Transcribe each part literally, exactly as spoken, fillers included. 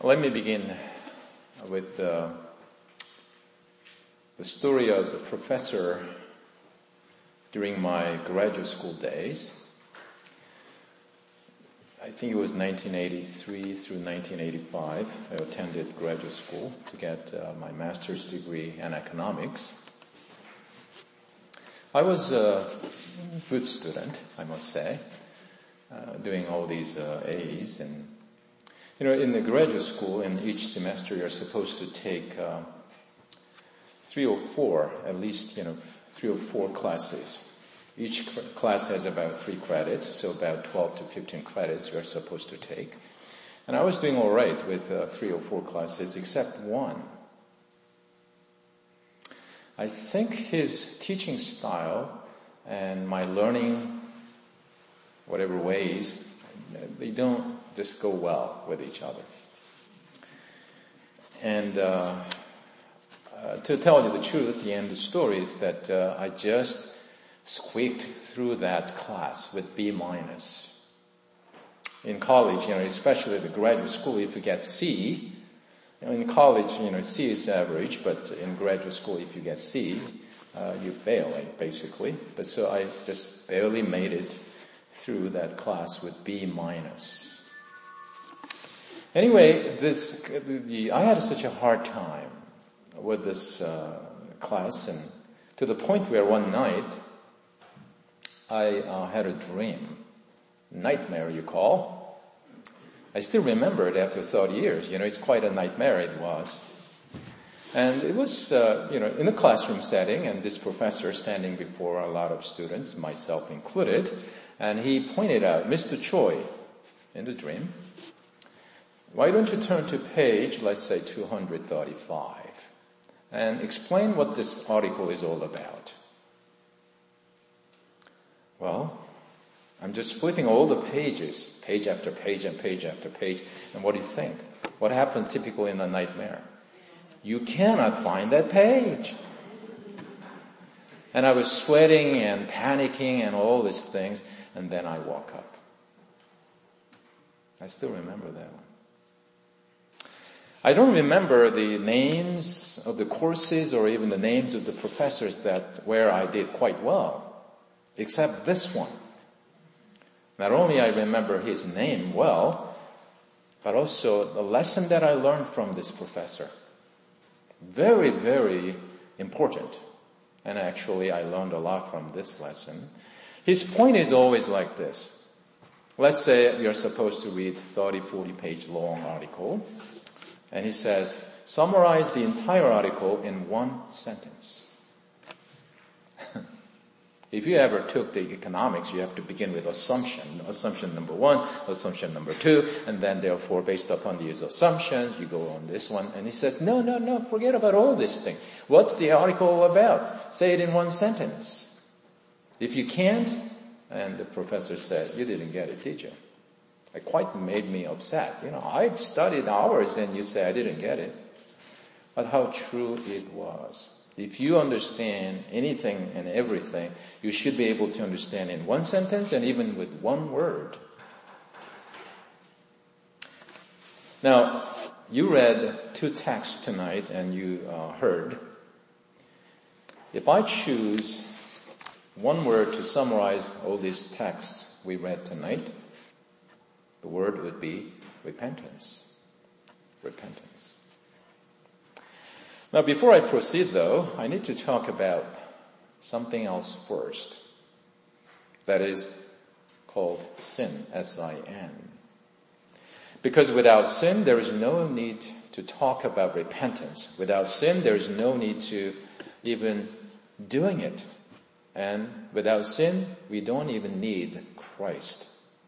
Let me begin with uh, the story of a professor during my graduate school days. I think it was nineteen eighty-three through nineteen eighty-five. I attended graduate school to get uh, my master's degree in economics. I was a good student, I must say, uh, doing all these uh, A's. And, you know, in the graduate school, in each semester, you're supposed to take uh, three or four, at least, you know, three or four classes. Each class has about three credits, so about twelve to fifteen credits you're supposed to take. And I was doing all right with uh, three or four classes, except one. I think his teaching style and my learning, whatever ways, they don't just go well with each other. And uh, uh to tell you the truth, the end of the story is that uh, I just squeaked through that class with B minus. In college, you know, especially the graduate school, if you get C, you know, in college, you know, C is average, but in graduate school, if you get C, uh, you fail, basically. But so I just barely made it through that class with B minus. Anyway, this, the, the, I had such a hard time with this uh, class, and to the point where one night, I uh, had a dream, nightmare you call. I still remember it after thirty years. You know, it's quite a nightmare it was. And it was, uh, you know, in a classroom setting, and this professor standing before a lot of students, myself included, and he pointed out, Mister Choi, in the dream, why don't you turn to page, let's say two hundred thirty-five, and explain what this article is all about. Well, I'm just flipping all the pages, page after page and page after page, and what do you think? What happened typically in a nightmare? You cannot find that page. And I was sweating and panicking and all these things, and then I woke up. I still remember that one. I don't remember the names of the courses or even the names of the professors that where I did quite well, except this one. Not only I remember his name well, but also the lesson that I learned from this professor. Very, very important. And actually I learned a lot from this lesson. His point is always like this. Let's say you're supposed to read thirty, forty page long article. And he says, summarize the entire article in one sentence. If you ever took the economics, you have to begin with assumption. Assumption number one, assumption number two, and then therefore based upon these assumptions, you go on this one. And he says, no, no, no, forget about all these things. What's the article about? Say it in one sentence. If you can't, and the professor said, you didn't get it, did you? It quite made me upset. You know, I studied hours and you say I didn't get it. But how true it was. If you understand anything and everything, you should be able to understand in one sentence and even with one word. Now, you read two texts tonight and you uh, heard. If I choose one word to summarize all these texts we read tonight, the word would be repentance. Repentance. Now, before I proceed, though, I need to talk about something else first. That is called sin, S I N. Because without sin, there is no need to talk about repentance. Without sin, there is no need to even doing it. And without sin, we don't even need Christ.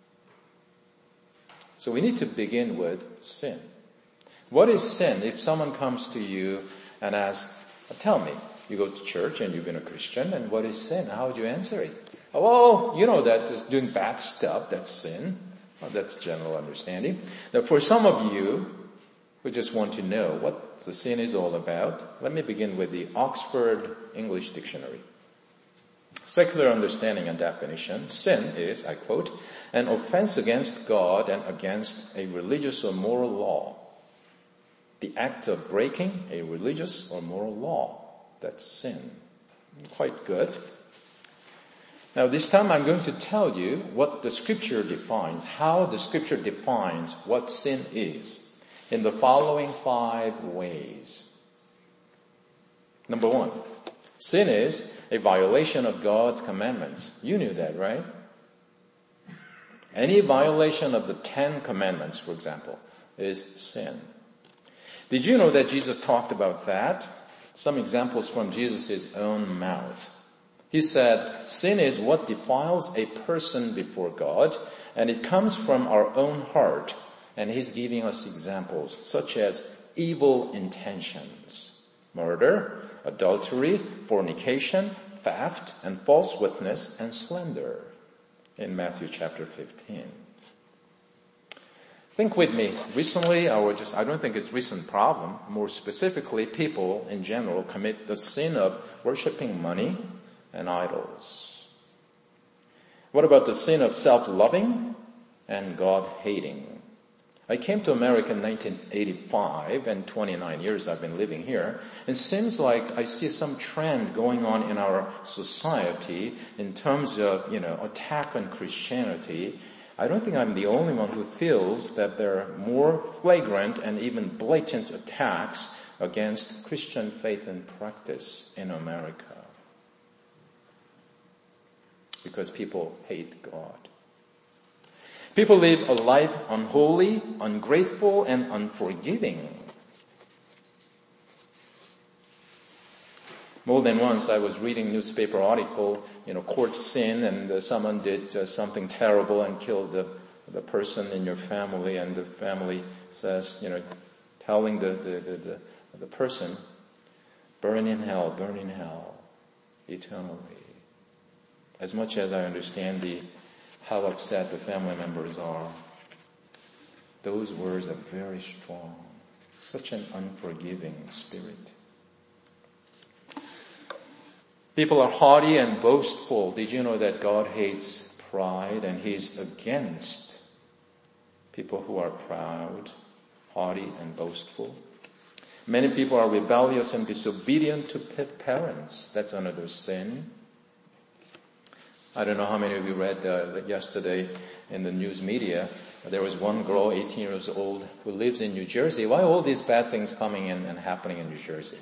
So we need to begin with sin. What is sin? If someone comes to you and asks, tell me, you go to church and you've been a Christian, and what is sin? How would you answer it? Oh, well, you know that just doing bad stuff, that's sin. Well, that's general understanding. Now, for some of you who just want to know what the sin is all about, let me begin with the Oxford English Dictionary. Secular understanding and definition, sin is, I quote, an offense against God and against a religious or moral law. the act of breaking a religious or moral law. That's sin. Quite good. Now this time I'm going to tell you what the scripture defines, how the scripture defines what sin is in the following five ways. Number one, sin is a violation of God's commandments. You knew that, right? Any violation of the Ten Commandments, for example, is sin. Did you know that Jesus talked about that? Some examples from Jesus' own mouth. He said, sin is what defiles a person before God, and it comes from our own heart. And he's giving us examples such as evil intentions, murder, adultery, fornication, theft, and false witness, and slander in Matthew chapter fifteen. Think with me. Recently, or just, I don't think it's a recent problem. More specifically, people in general commit the sin of worshiping money and idols. What about the sin of self-loving and God-hating? I came to America in nineteen eighty-five, and twenty-nine years I've been living here. It seems like I see some trend going on in our society in terms of, you know, attack on Christianity. I don't think I'm the only one who feels that there are more flagrant and even blatant attacks against Christian faith and practice in America. Because people hate God. People live a life unholy, ungrateful, and unforgiving. More than once I was reading newspaper article, you know, court sin, and uh, someone did uh, something terrible and killed the, the person in your family, and the family says, you know, telling the, the, the, the, the person, burn in hell, burn in hell, eternally. As much as I understand the how upset the family members are, those words are very strong. Such an unforgiving spirit. People are haughty and boastful. Did you know that God hates pride and He's against people who are proud, haughty, and boastful? Many people are rebellious and disobedient to parents. That's another sin. I don't know how many of you read uh, yesterday in the news media. There was one girl, eighteen years old, who lives in New Jersey. Why are all these bad things coming in and happening in New Jersey?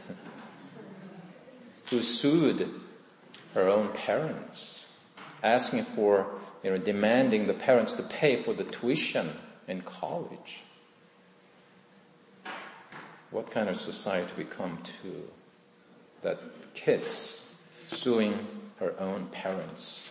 Who sued her own parents, asking for, you know, demanding the parents to pay for the tuition in college. What kind of society we come to? That kids suing her own parents.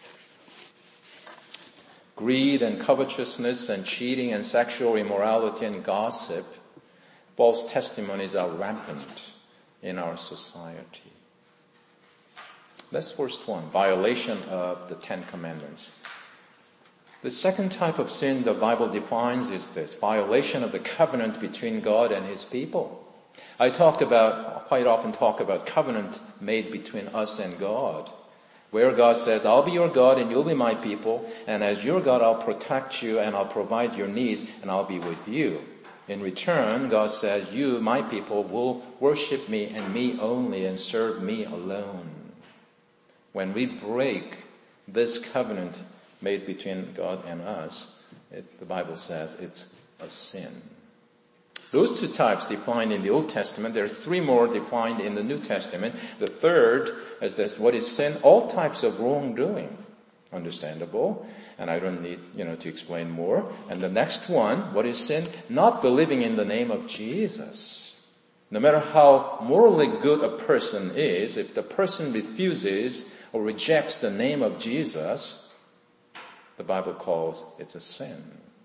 Greed and covetousness and cheating and sexual immorality and gossip, false testimonies are rampant in our society. That's first one, violation of the Ten Commandments. The second type of sin the Bible defines is this, violation of the covenant between God and His people. I talked about, quite often talk about covenant made between us and God, where God says, I'll be your God and you'll be my people, and as your God I'll protect you and I'll provide your needs and I'll be with you. In return, God says, you, my people, will worship me and me only and serve me alone. When we break this covenant made between God and us, it, the Bible says it's a sin. Those two types defined in the Old Testament. There are three more defined in the New Testament. The third is this, what is sin? All types of wrongdoing. Understandable. And I don't need, you know, to explain more. And the next one, what is sin? Not believing in the name of Jesus. No matter how morally good a person is, if the person refuses or rejects the name of Jesus, the Bible calls it a sin.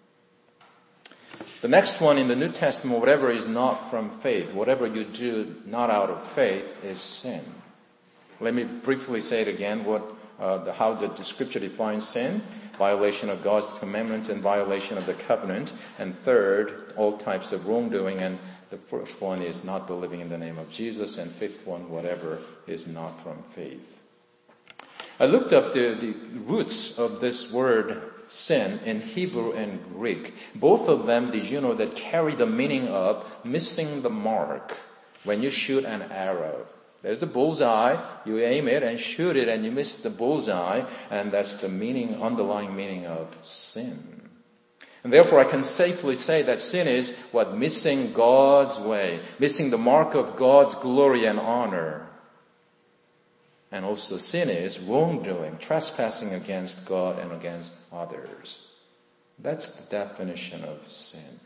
The next one in the New Testament, whatever is not from faith, whatever you do not out of faith is sin. Let me briefly say it again, what, uh, the, how the, the scripture defines sin: violation of God's commandments and violation of the covenant. And third, all types of wrongdoing. And the first one is not believing in the name of Jesus. And fifth one, whatever is not from faith. I looked up the, the roots of this word sin in Hebrew and Greek. Both of them, did you know, that carry the meaning of missing the mark when you shoot an arrow. There's a bullseye, you aim it and shoot it and you miss the bullseye, and that's the meaning, underlying meaning of sin. And therefore I can safely say that sin is what? Missing God's way, missing the mark of God's glory and honor. And also sin is wrongdoing, trespassing against God and against others. That's the definition of sin.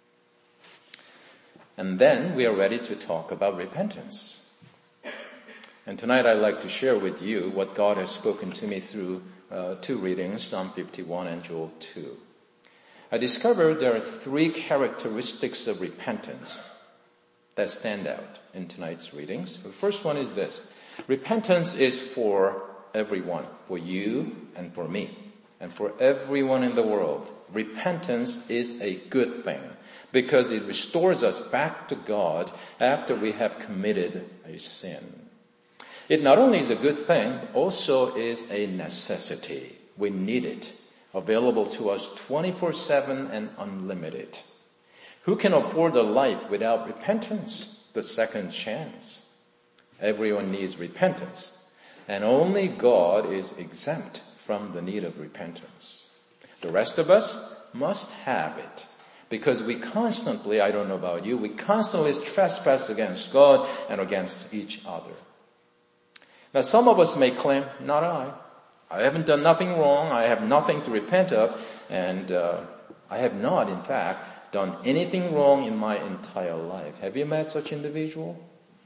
And then we are ready to talk about repentance. And tonight I'd like to share with you what God has spoken to me through uh, two readings, Psalm fifty-one and Joel two. I discovered there are three characteristics of repentance that stand out in tonight's readings. The first one is this. Repentance is for everyone, for you and for me, and for everyone in the world. Repentance is a good thing because it restores us back to God after we have committed a sin. It not only is a good thing, also is a necessity. We need it, available to us twenty-four seven and unlimited. Who can afford a life without repentance? The second chance. Everyone needs repentance, and only God is exempt from the need of repentance. The rest of us must have it, because we constantly, I don't know about you, we constantly trespass against God and against each other. Now some of us may claim, not I. I haven't done nothing wrong. I have nothing to repent of. And uh, I have not, in fact, done anything wrong in my entire life. Have you met such individual?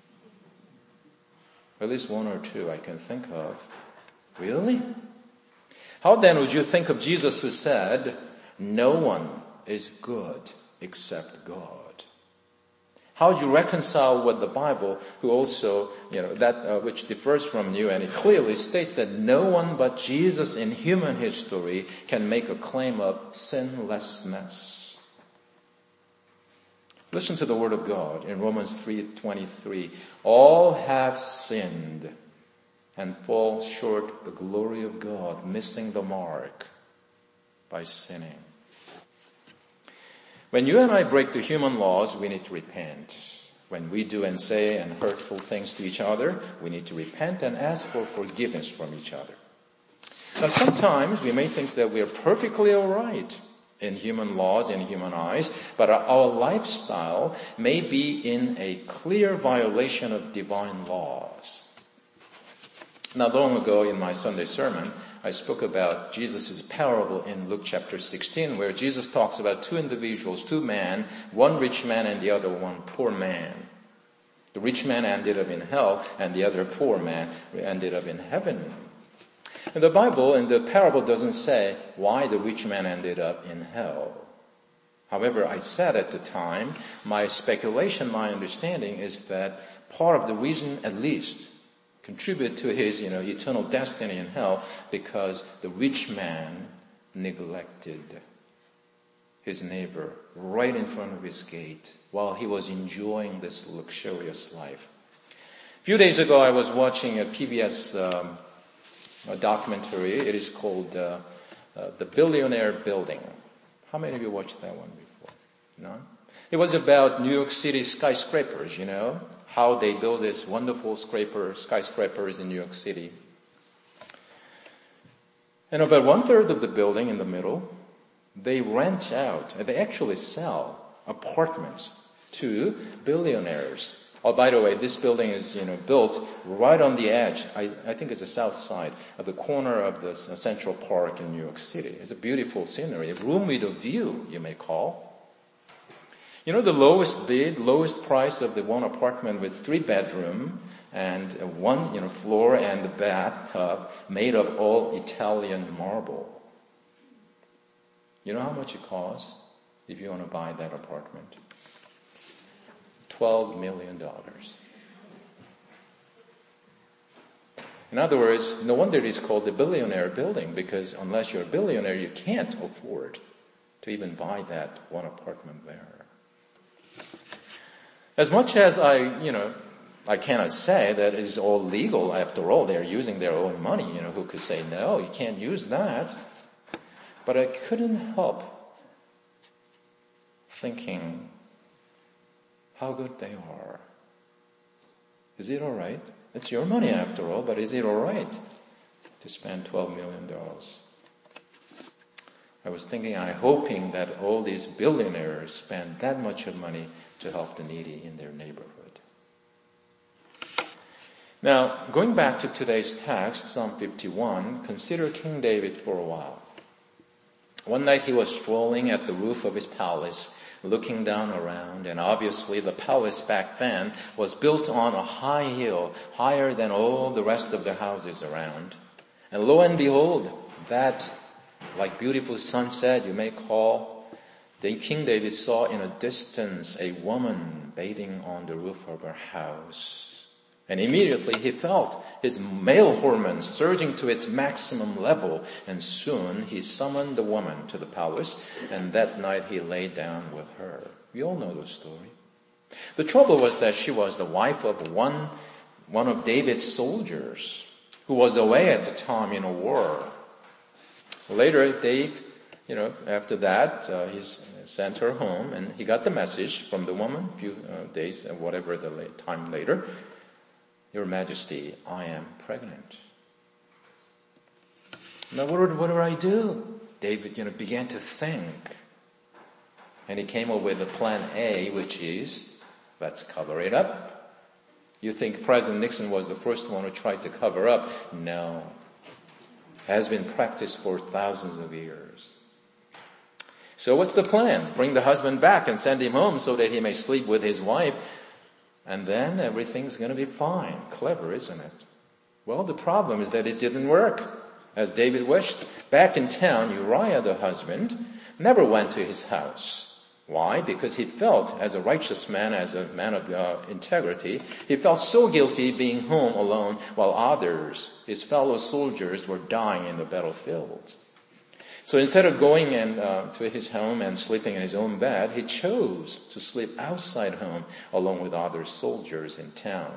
At least one or two I can think of. Really? How then would you think of Jesus who said, no one is good except God? How do you reconcile with the Bible, who also, you know, that uh, which differs from you, and it clearly states that no one but Jesus in human history can make a claim of sinlessness. Listen to the word of God in Romans three twenty-three. All have sinned and fall short the glory of God, missing the mark by sinning. When you and I break the human laws, we need to repent. When we do and say and hurtful things to each other, we need to repent and ask for forgiveness from each other. Now sometimes we may think that we are perfectly alright in human laws, in human eyes, but our lifestyle may be in a clear violation of divine laws. Not long ago in my Sunday sermon, I spoke about Jesus' parable in Luke chapter sixteen, where Jesus talks about two individuals, two men, one rich man and the other one poor man. The rich man ended up in hell, and the other poor man ended up in heaven. And the Bible, in the parable, doesn't say why the rich man ended up in hell. However, I said at the time, my speculation, my understanding is that part of the reason, at least, contribute to his, you know, eternal destiny in hell, because the rich man neglected his neighbor right in front of his gate while he was enjoying this luxurious life. A few days ago, I was watching a P B S um, a documentary. It is called uh, uh, The Billionaire Building. How many of you watched that one before? None? It was about New York City skyscrapers, you know, how they build these wonderful scraper, skyscrapers in New York City. And about one third of the building in the middle, they rent out, they actually sell apartments to billionaires. Oh, by the way, this building is, you know, built right on the edge. I, I think it's the south side of the corner of the Central Park in New York City. It's a beautiful scenery, a room with a view, you may call. You know, the lowest bid, lowest price of the one apartment with three bedroom and one, you know, floor and a bathtub made of all Italian marble. You know how much it costs if you want to buy that apartment? twelve million dollars. In other words, no wonder it is called the billionaire building, because unless you're a billionaire, you can't afford to even buy that one apartment there. As much as I, you know, I cannot say that it is all legal. After all, they're using their own money. You know, who could say, no, you can't use that? But I couldn't help thinking how good they are. Is it all right? It's your money after all, but is it all right to spend twelve million dollars? I was thinking, I'm hoping that all these billionaires spend that much of money to help the needy in their neighborhood. Now, going back to today's text, Psalm fifty-one, consider King David for a while. One night he was strolling at the roof of his palace, looking down around, and obviously the palace back then was built on a high hill, higher than all the rest of the houses around. And lo and behold, that, like beautiful sunset you may call, the King David saw in a distance a woman bathing on the roof of her house. And immediately he felt his male hormones surging to its maximum level, and soon he summoned the woman to the palace, and that night he lay down with her. We all know the story. The trouble was that she was the wife of one, one of David's soldiers, who was away at the time in a war. Later, Dave, you know, after that, uh, he sent her home, and he got the message from the woman a few uh, days, uh, whatever the late time later. Your Majesty, I am pregnant. Now what, what do I do? David, you know, began to think. And he came up with a plan A, which is, let's cover it up. You think President Nixon was the first one who tried to cover up? No. It has been practiced for thousands of years. So what's the plan? Bring the husband back and send him home so that he may sleep with his wife. And then everything's going to be fine. Clever, isn't it? Well, the problem is that it didn't work as David wished. Back in town, Uriah, the husband, never went to his house. Why? Because he felt, as a righteous man, as a man of uh, integrity, he felt so guilty being home alone while others, his fellow soldiers, were dying in the battlefields. So instead of going in, uh, to his home and sleeping in his own bed, he chose to sleep outside home along with other soldiers in town.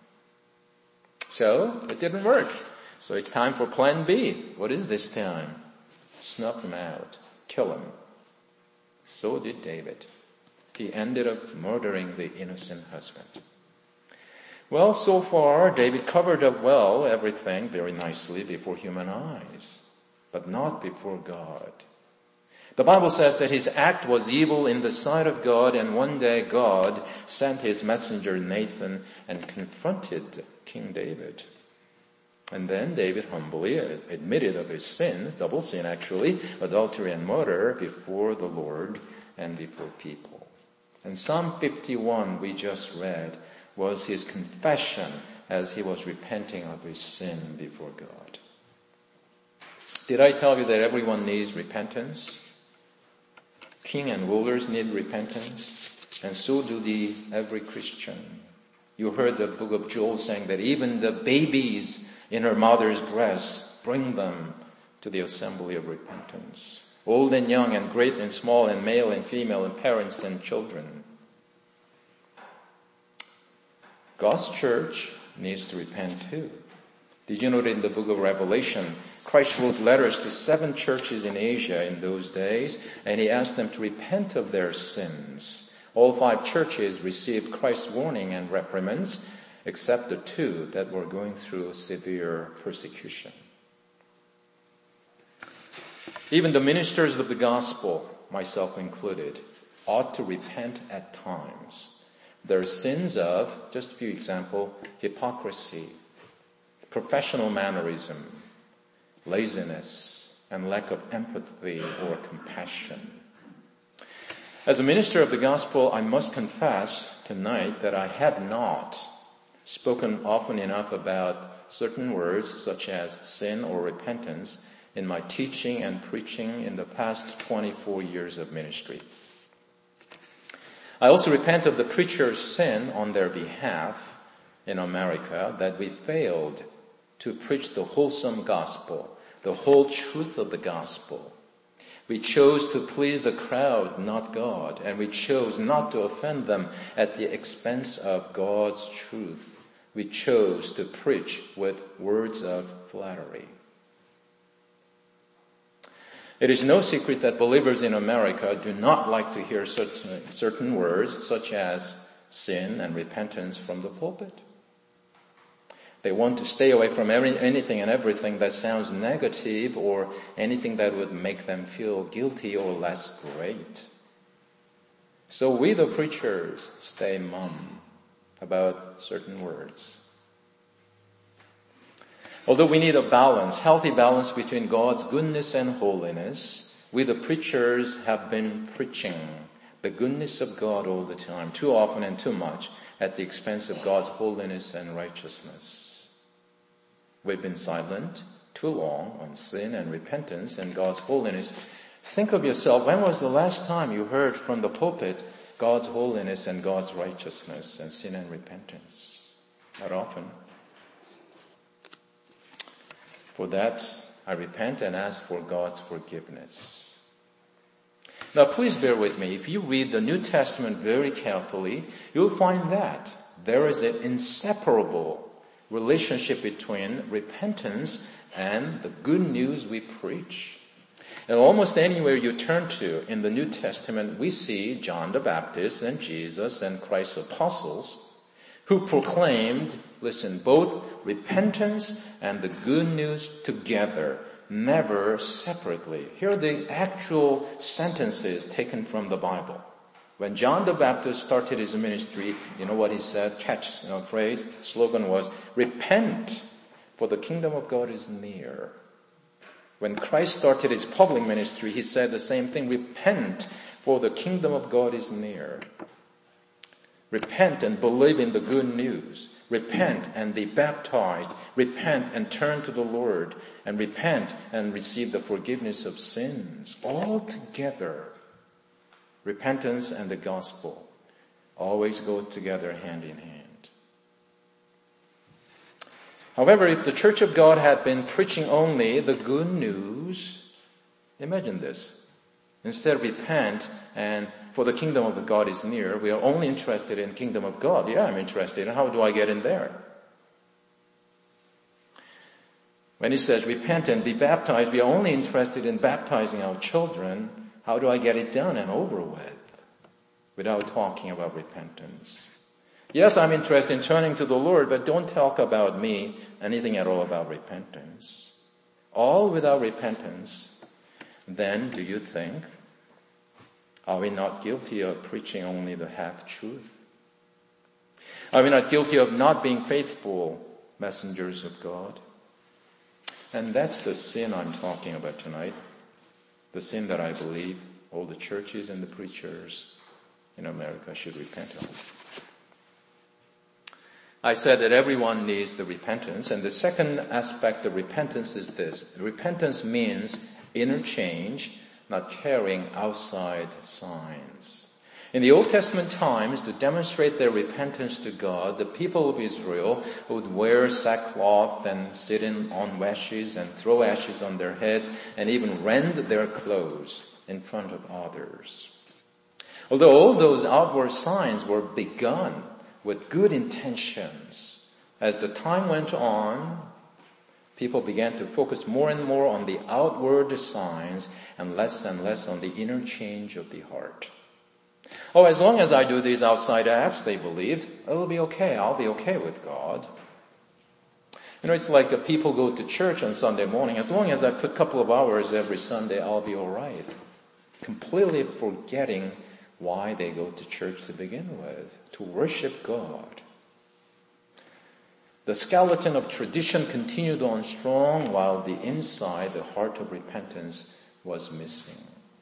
So it didn't work. So it's time for plan B. What is this time? Snuff him out. Kill him. So did David. He ended up murdering the innocent husband. Well, so far, David covered up well everything very nicely before human eyes, but not before God. The Bible says that his act was evil in the sight of God, and one day God sent his messenger Nathan and confronted King David. And then David humbly admitted of his sins, double sin actually, adultery and murder, before the Lord and before people. And Psalm fifty-one we just read was his confession as he was repenting of his sin before God. Did I tell you that everyone needs repentance? King and rulers need repentance, and so do the every Christian. You heard the book of Joel saying that even the babies in her mother's breast, bring them to the assembly of repentance. Old and young and great and small and male and female and parents and children. God's church needs to repent too. Did you know that in the book of Revelation, Christ wrote letters to seven churches in Asia in those days, and he asked them to repent of their sins. All five churches received Christ's warning and reprimands, except the two that were going through severe persecution. Even the ministers of the gospel, myself included, ought to repent at times. There are sins of, just a few examples, hypocrisy, professional mannerism, laziness, and lack of empathy or compassion. As a minister of the gospel, I must confess tonight that I have not spoken often enough about certain words such as sin or repentance in my teaching and preaching in the past twenty-four years of ministry. I also repent of the preacher's sin on their behalf in America, that we failed to preach the wholesome gospel, the whole truth of the gospel. We chose to please the crowd, not God, and we chose not to offend them at the expense of God's truth we chose to preach with words of flattery. It is no secret that believers in America do not like to hear certain, certain words such as sin and repentance from the pulpit. They want to stay away from every, anything and everything that sounds negative or anything that would make them feel guilty or less great. So we, the preachers, stay mum about certain words. Although we need a balance, healthy balance between God's goodness and holiness, we, the preachers, have been preaching the goodness of God all the time, too often and too much, at the expense of God's holiness and righteousness. We've been silent too long on sin and repentance and God's holiness. Think of yourself, when was the last time you heard from the pulpit God's holiness and God's righteousness and sin and repentance? Not often. For that, I repent and ask for God's forgiveness. Now please bear with me. If you read the New Testament very carefully, you'll find that there is an inseparable relationship between repentance and the good news we preach. And almost anywhere you turn to in the New Testament, we see John the Baptist and Jesus and Christ's apostles who proclaimed, listen, both repentance and the good news together, never separately. Here are the actual sentences taken from the Bible. When John the Baptist started his ministry, you know what he said? Catch, you know, phrase, slogan was, repent, for the kingdom of God is near. When Christ started his public ministry, he said the same thing, repent, for the kingdom of God is near. Repent and believe in the good news. Repent and be baptized. Repent and turn to the Lord. And repent and receive the forgiveness of sins. All together. Repentance and the gospel always go together hand in hand. However, if the Church of God had been preaching only the good news, imagine this. Instead, repent and for the kingdom of God is near. We are only interested in kingdom of God. Yeah, I'm interested. And how do I get in there? When he says repent and be baptized, we are only interested in baptizing our children. How do I get it done and over with without talking about repentance? Yes, I'm interested in turning to the Lord, but don't talk about me anything at all about repentance. All without repentance. Then do you think, are we not guilty of preaching only the half-truth? Are we not guilty of not being faithful messengers of God? And that's the sin I'm talking about tonight. The sin that I believe all the churches and the preachers in America should repent of. I said that everyone needs the repentance, and the second aspect of repentance is this. Repentance means inner change, not carrying outside signs. In the Old Testament times, to demonstrate their repentance to God, the people of Israel would wear sackcloth and sit in on ashes and throw ashes on their heads and even rend their clothes in front of others. Although all those outward signs were begun with good intentions, as the time went on, people began to focus more and more on the outward signs and less and less on the inner change of the heart. Oh, as long as I do these outside acts, they believed, it'll be okay. I'll be okay with God. You know, it's like uh, people go to church on Sunday morning. As long as I put a couple of hours every Sunday, I'll be all right. Completely forgetting why they go to church to begin with, to worship God. The skeleton of tradition continued on strong while the inside, the heart of repentance, was missing.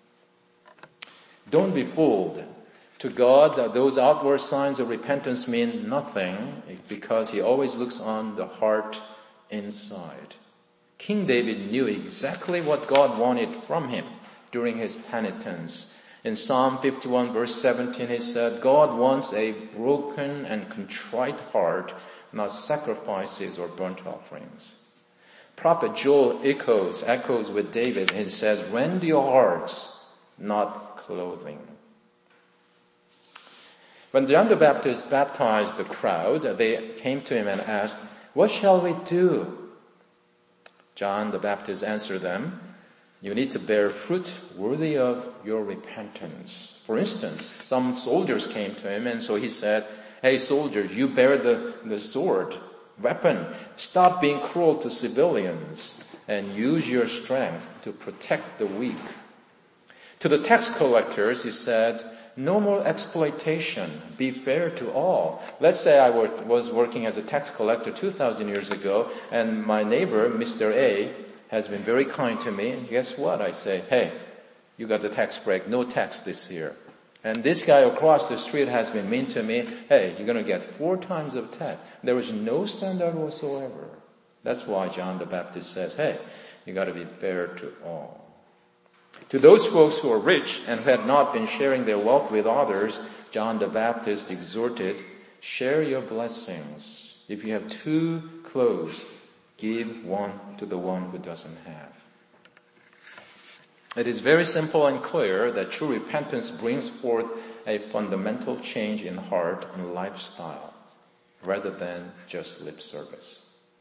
Don't be fooled. To God, those outward signs of repentance mean nothing because he always looks on the heart inside. King David knew exactly what God wanted from him during his penitence. In Psalm fifty-one verse seventeen, he said, God wants a broken and contrite heart, not sacrifices or burnt offerings. Prophet Joel echoes, echoes with David. He says, rend your hearts, not clothing. When John the Baptist baptized the crowd, they came to him and asked, "What shall we do?" John the Baptist answered them, "You need to bear fruit worthy of your repentance." For instance, some soldiers came to him, and so he said, "Hey soldiers, you bear the, the sword, weapon. Stop being cruel to civilians and use your strength to protect the weak." To the tax collectors, he said, "No more exploitation. Be fair to all." Let's say I was working as a tax collector two thousand years ago, and my neighbor, Mister A, has been very kind to me. And guess what? I say, "Hey, you got the tax break. No tax this year." And this guy across the street has been mean to me. "Hey, you're going to get four times of tax." There is no standard whatsoever. That's why John the Baptist says, "Hey, you got to be fair to all." To those folks who are rich and who had not been sharing their wealth with others, John the Baptist exhorted, "Share your blessings. If you have two clothes, give one to the one who doesn't have." It is very simple and clear that true repentance brings forth a fundamental change in heart and lifestyle, rather than just lip service.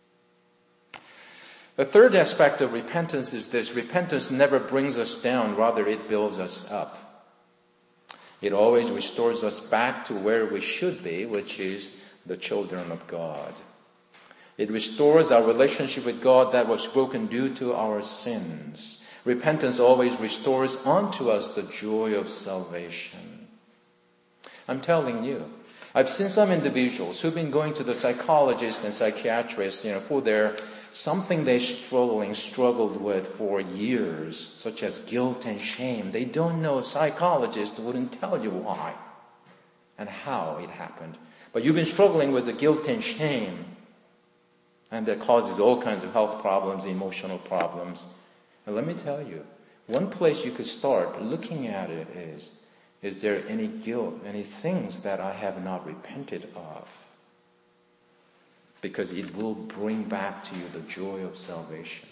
The third aspect of repentance is this: repentance never brings us down, rather it builds us up. It always restores us back to where we should be, which is the children of God. It restores our relationship with God that was broken due to our sins. Repentance always restores unto us the joy of salvation. I'm telling you, I've seen some individuals who've been going to the psychologists and psychiatrists, you know, for their something they struggling, struggled with for years, such as guilt and shame. They don't know. A psychologist wouldn't tell you why and how it happened. But you've been struggling with the guilt and shame, and that causes all kinds of health problems, emotional problems. And let me tell you, one place you could start looking at it is, is there any guilt, any things that I have not repented of? Because it will bring back to you the joy of salvation.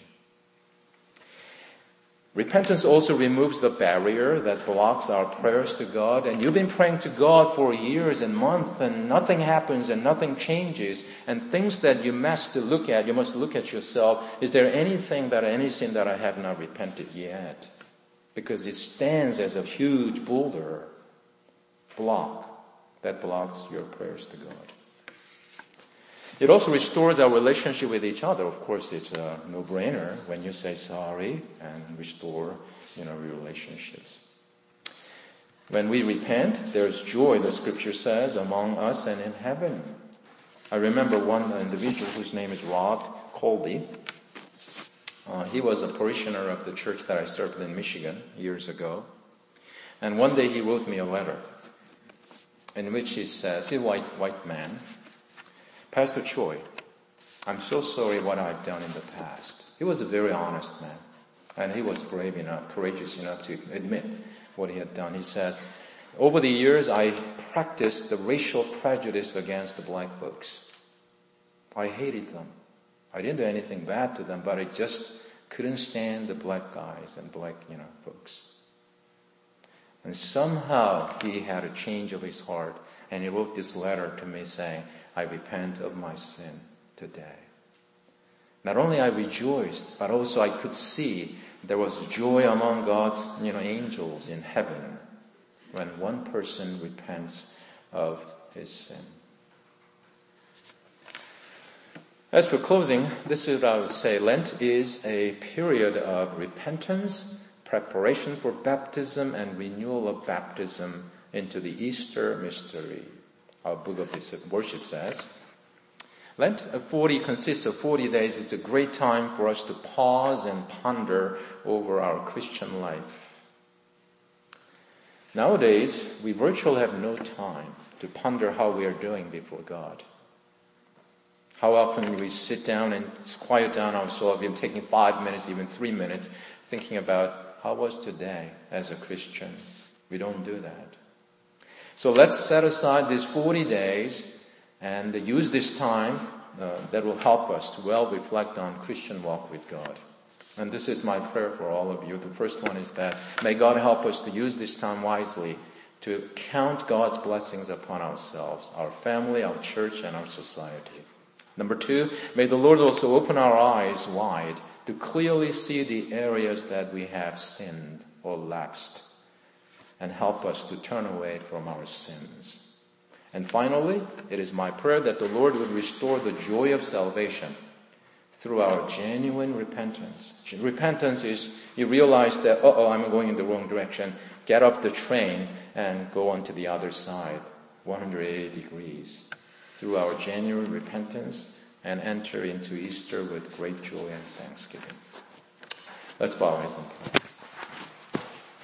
Repentance also removes the barrier that blocks our prayers to God. And you've been praying to God for years and months, and nothing happens and nothing changes. And things that you must look at, you must look at yourself. Is there anything that, any sin that I have not repented yet? Because it stands as a huge boulder, block, that blocks your prayers to God. It also restores our relationship with each other. Of course, it's a no-brainer when you say sorry and restore, you know, relationships. When we repent, there's joy, the scripture says, among us and in heaven. I remember one individual whose name is Rod Colby. Uh, he was a parishioner of the church that I served in Michigan years ago. And one day he wrote me a letter in which he says, he's a white, white man, "Pastor Choi, I'm so sorry what I've done in the past." He was a very honest man, and he was brave enough, courageous enough to admit what he had done. He says, "Over the years, I practiced the racial prejudice against the black folks. I hated them. I didn't do anything bad to them, but I just couldn't stand the black guys and black, you know, folks." And somehow he had a change of his heart, and he wrote this letter to me saying, "I repent of my sin today." Not only I rejoiced, but also I could see there was joy among God's, you know, angels in heaven when one person repents of his sin. As for closing, this is what I would say. Lent is a period of repentance, preparation for baptism, and renewal of baptism into the Easter mystery. Our book of worship says, Lent forty consists of forty days. It's a great time for us to pause and ponder over our Christian life. Nowadays, we virtually have no time to ponder how we are doing before God. How often we sit down and quiet down our soul, even taking five minutes, even three minutes, thinking about how was today as a Christian. We don't do that. So let's set aside these forty days and use this time uh, that will help us to well reflect on Christian walk with God. And this is my prayer for all of you. The first one is that may God help us to use this time wisely to count God's blessings upon ourselves, our family, our church, and our society. Number two, may the Lord also open our eyes wide to clearly see the areas that we have sinned or lapsed and help us to turn away from our sins. And finally, it is my prayer that the Lord would restore the joy of salvation through our genuine repentance. Repentance is you realize that, uh-oh, I'm going in the wrong direction. Get up the train and go on to the other side, one hundred eighty degrees, through our genuine repentance and enter into Easter with great joy and thanksgiving. Let's bow our heads and pray.